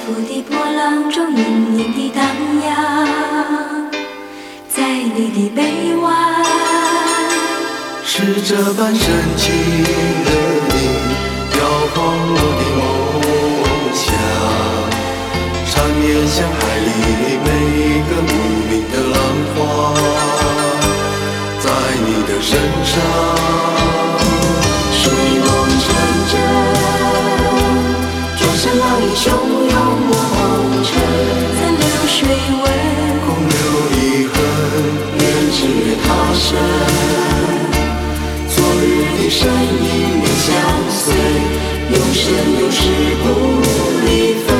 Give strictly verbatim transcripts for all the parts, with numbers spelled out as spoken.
浮的波浪中隐隐地荡漾，在你的臂弯。 是这般深情的你，摇晃我的梦想，缠绵像海里每一个无名的浪花，在你的身上水梦成真，转身浪影汹涌我红尘，残留水纹， 空留遗恨， 愿只愿他生。昨日的身影面相随，永生永世不离分。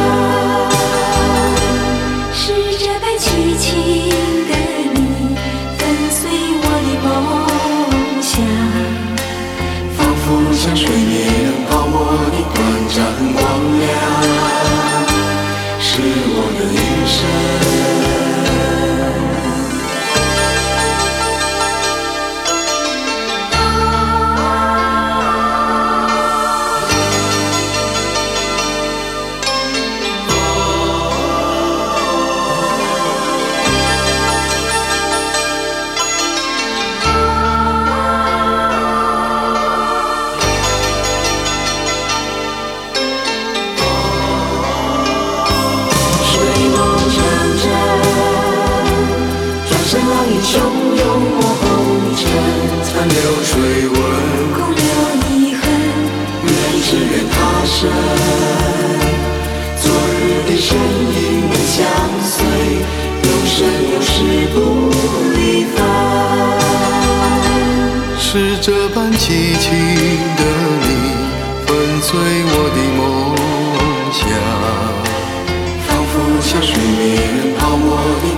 是这般凄情的你，粉碎我的梦想， 仿佛像水面泡沫的短暂光亮，是我的一生。 汹涌我红尘， 残留水纹， 空留遗恨， 愿只愿他生。昨日的身影面相随，永生永世不离分。是这般凄情的你，粉碎我的梦想，仿佛像水面泡沫的